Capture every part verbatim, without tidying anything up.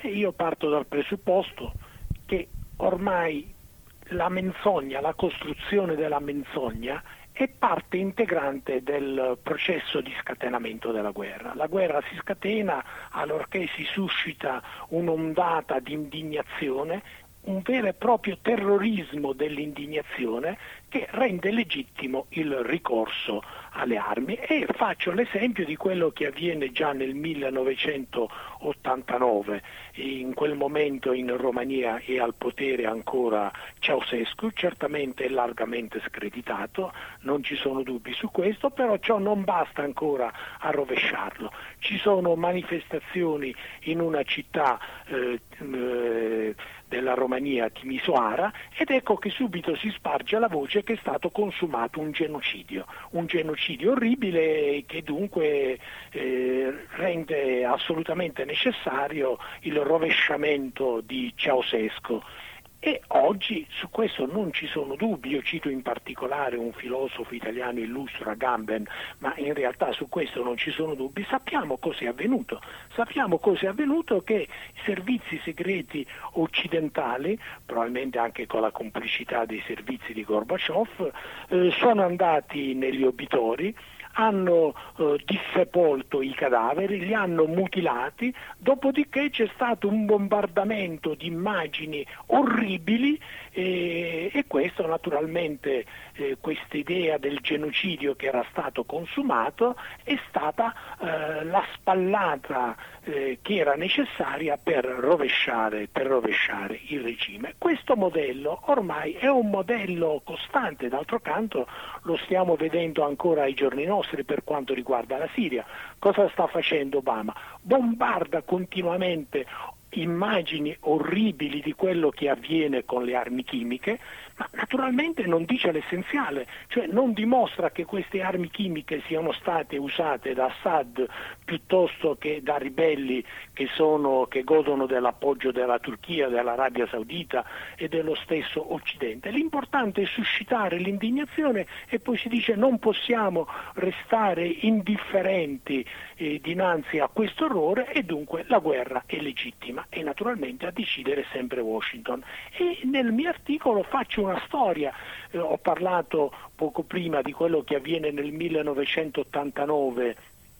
E io parto dal presupposto che ormai la menzogna, la costruzione della menzogna è parte integrante del processo di scatenamento della guerra. La guerra si scatena allorché si suscita un'ondata di indignazione, un vero e proprio terrorismo dell'indignazione che rende legittimo il ricorso alle armi. E faccio l'esempio di quello che avviene già nel millenovecentottantanove. In quel momento in Romania è al potere ancora Ceausescu, certamente largamente screditato, non ci sono dubbi su questo, però ciò non basta ancora a rovesciarlo. Ci sono manifestazioni in una città eh, eh, della Romania, Timisoara, ed ecco che subito si sparge la voce che è stato consumato un genocidio, un genocidio orribile che dunque eh, rende assolutamente necessario il rovesciamento di Ceausescu. E oggi su questo non ci sono dubbi. Io cito in particolare un filosofo italiano illustro, Agamben, ma in realtà su questo non ci sono dubbi. Sappiamo cosa è avvenuto. Sappiamo cosa è avvenuto, che i servizi segreti occidentali, probabilmente anche con la complicità dei servizi di Gorbaciov, eh, sono andati negli obitori, hanno eh, dissepolto i cadaveri, li hanno mutilati, dopodiché c'è stato un bombardamento di immagini orribili e, e questo naturalmente, eh, questa idea del genocidio che era stato consumato è stata eh, la spallata eh, che era necessaria per rovesciare, per rovesciare il regime. Questo modello ormai è un modello costante, d'altro canto lo stiamo vedendo ancora ai giorni nostri. Per quanto riguarda la Siria, cosa sta facendo Obama? Bombarda continuamente immagini orribili di quello che avviene con le armi chimiche, ma naturalmente non dice l'essenziale, cioè non dimostra che queste armi chimiche siano state usate da Assad piuttosto che da ribelli che, sono, che godono dell'appoggio della Turchia, dell'Arabia Saudita e dello stesso Occidente. L'importante è suscitare l'indignazione e poi si dice non possiamo restare indifferenti eh, dinanzi a questo orrore e dunque la guerra è legittima. E naturalmente a decidere sempre Washington. E nel mio articolo faccio una storia, eh, ho parlato poco prima di quello che avviene nel millenovecentottantanove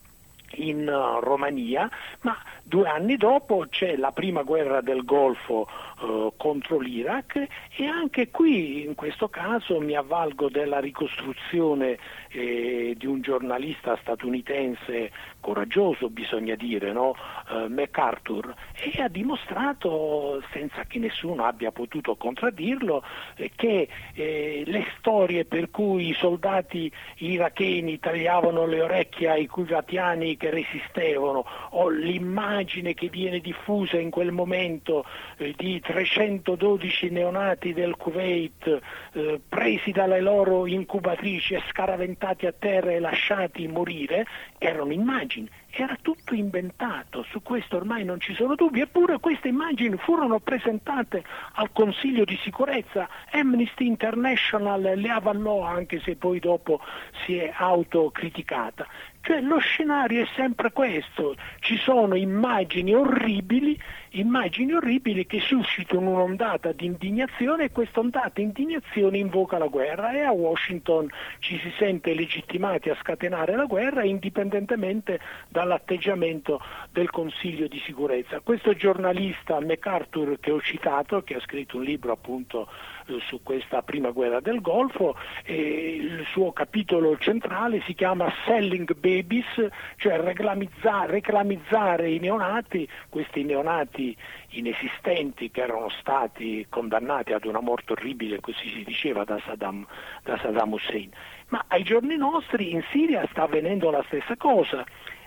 in uh, Romania, ma due anni dopo c'è la prima guerra del Golfo uh, contro l'Iraq e anche qui in questo caso mi avvalgo della ricostruzione eh, di un giornalista statunitense coraggioso, bisogna dire, no? uh, MacArthur, e ha dimostrato, senza che nessuno abbia potuto contraddirlo, eh, che eh, le storie per cui i soldati iracheni tagliavano le orecchie ai cuvatiani che resistevano, o l'immagine che viene diffusa in quel momento eh, di trecentododici neonati del Kuwait eh, presi dalle loro incubatrici e scaraventati a terra e lasciati morire, erano immagini. Era tutto inventato, su questo ormai non ci sono dubbi, eppure queste immagini furono presentate al Consiglio di sicurezza, Amnesty International le avallò anche se poi dopo si è autocriticata. Cioè lo scenario è sempre questo, ci sono immagini orribili, immagini orribili che suscitano un'ondata di indignazione e questa ondata di indignazione invoca la guerra e a Washington ci si sente legittimati a scatenare la guerra indipendentemente dall'atteggiamento del Consiglio di sicurezza. Questo giornalista MacArthur che ho citato, che ha scritto un libro appunto su questa prima guerra del Golfo, e il suo capitolo centrale si chiama Selling Babies, cioè reclamizzare, reclamizzare i neonati, questi neonati inesistenti che erano stati condannati ad una morte orribile, così si diceva, da Saddam, da Saddam Hussein. Ma ai giorni nostri in Siria sta avvenendo la stessa cosa.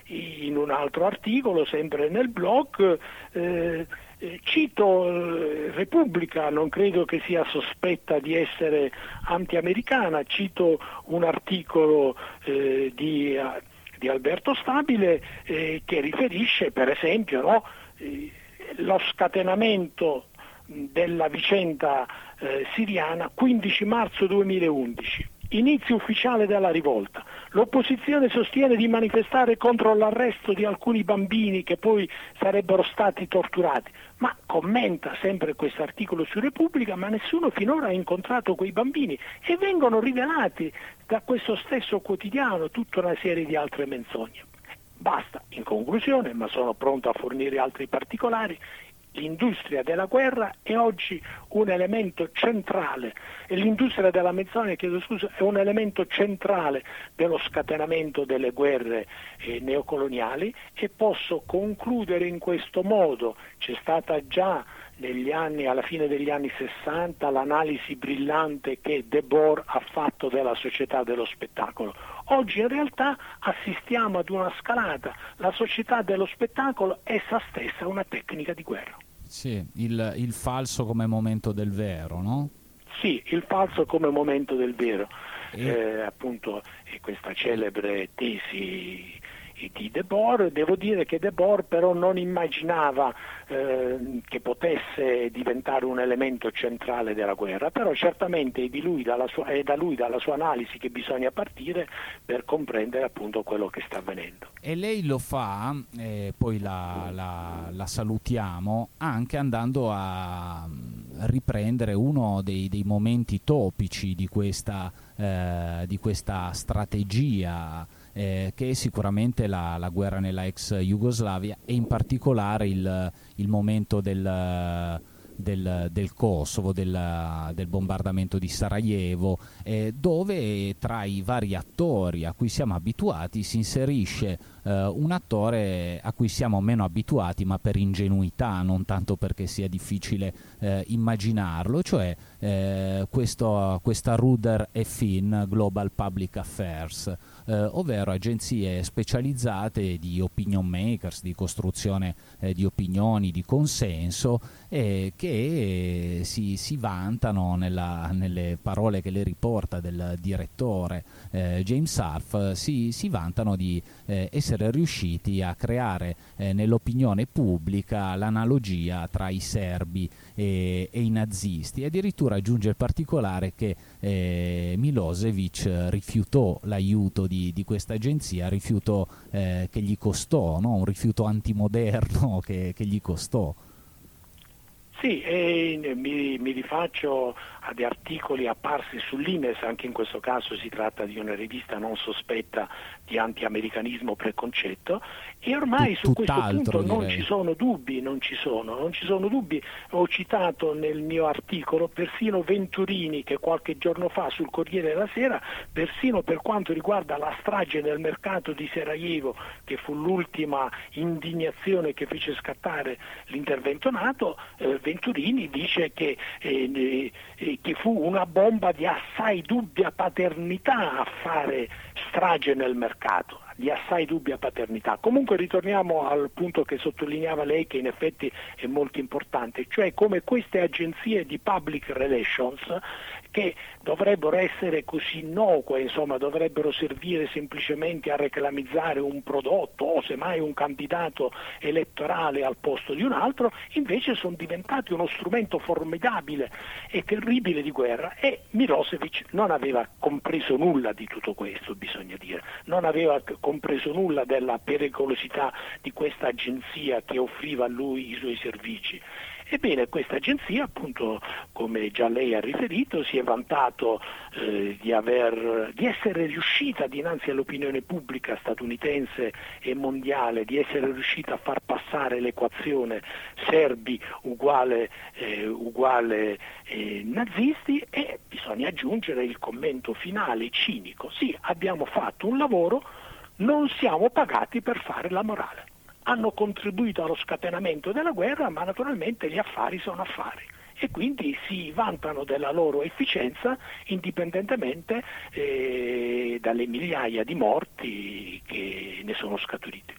In un altro articolo, sempre nel blog, eh, Eh, cito eh, Repubblica, non credo che sia sospetta di essere anti-americana, cito un articolo eh, di, uh, di Alberto Stabile eh, che riferisce per esempio no, eh, lo scatenamento della vicenda eh, siriana quindici marzo duemilaundici. Inizio ufficiale della rivolta. L'opposizione sostiene di manifestare contro l'arresto di alcuni bambini che poi sarebbero stati torturati, ma commenta sempre questo articolo su Repubblica, ma nessuno finora ha incontrato quei bambini e vengono rivelati da questo stesso quotidiano tutta una serie di altre menzogne. Basta, in conclusione, ma sono pronto a fornire altri particolari. L'industria della guerra è oggi un elemento centrale e l'industria della menzogna, chiedo scusa, è un elemento centrale dello scatenamento delle guerre eh, neocoloniali, e posso concludere in questo modo. C'è stata già negli anni, alla fine degli anni sessanta, l'analisi brillante che Debord ha fatto della società dello spettacolo. Oggi in realtà assistiamo ad una scalata. La società dello spettacolo è essa stessa una tecnica di guerra. Sì, il, il falso come momento del vero, no? Sì, il falso come momento del vero. E... Eh, appunto, è questa celebre tesi di Debord. Devo dire che Debord però non immaginava eh, che potesse diventare un elemento centrale della guerra, però certamente è, di lui, dalla sua, è da lui, dalla sua analisi, che bisogna partire per comprendere appunto quello che sta avvenendo. E lei lo fa, eh, poi la, la, la salutiamo, anche andando a riprendere uno dei, dei momenti topici di questa, eh, di questa strategia, Eh, che è sicuramente la, la guerra nella ex Jugoslavia, e in particolare il, il momento del, del, del Kosovo, del, del bombardamento di Sarajevo, eh, dove tra i vari attori a cui siamo abituati si inserisce eh, un attore a cui siamo meno abituati, ma per ingenuità, non tanto perché sia difficile eh, immaginarlo, cioè eh, questo, questa Ruder e Finn Global Public Affairs, Eh, ovvero agenzie specializzate di opinion makers, di costruzione eh, di opinioni, di consenso, eh, che eh, si, si vantano, nella, nelle parole che le riporta del direttore eh, James Arf, si, si vantano di eh, essere riusciti a creare eh, nell'opinione pubblica l'analogia tra i serbi e, e i nazisti. Addirittura aggiunge il particolare che eh, Milosevic rifiutò l'aiuto di Di, di questa agenzia, rifiuto eh, che gli costò, no? Un rifiuto antimoderno che, che gli costò. Sì, e mi, mi rifaccio ad articoli apparsi sull'I M E S, anche in questo caso si tratta di una rivista non sospetta di anti-americanismo preconcetto, e ormai Tut, su questo punto direi. non ci sono dubbi, non ci sono, non ci sono dubbi. Ho citato nel mio articolo persino Venturini, che qualche giorno fa sul Corriere della Sera, persino per quanto riguarda la strage nel mercato di Sarajevo, che fu l'ultima indignazione che fece scattare l'intervento NATO, eh, Venturini dice che, eh, eh, che fu una bomba di assai dubbia paternità a fare strage nel mercato, di assai dubbia paternità. Comunque ritorniamo al punto che sottolineava lei, che in effetti è molto importante, cioè come queste agenzie di public relations, che dovrebbero essere così innocue, insomma dovrebbero servire semplicemente a reclamizzare un prodotto o semmai un candidato elettorale al posto di un altro, invece sono diventati uno strumento formidabile e terribile di guerra, e Milosevic non aveva compreso nulla di tutto questo, bisogna dire, non aveva compreso nulla della pericolosità di questa agenzia che offriva a lui i suoi servizi. Ebbene, questa agenzia, appunto, come già lei ha riferito, si è vantato eh, di, aver, di essere riuscita dinanzi all'opinione pubblica statunitense e mondiale, di essere riuscita a far passare l'equazione serbi uguale, eh, uguale eh, nazisti, e bisogna aggiungere il commento finale cinico: sì, abbiamo fatto un lavoro, non siamo pagati per fare la morale. Hanno contribuito allo scatenamento della guerra, ma naturalmente gli affari sono affari, e quindi si vantano della loro efficienza indipendentemente eh, dalle migliaia di morti che ne sono scaturiti.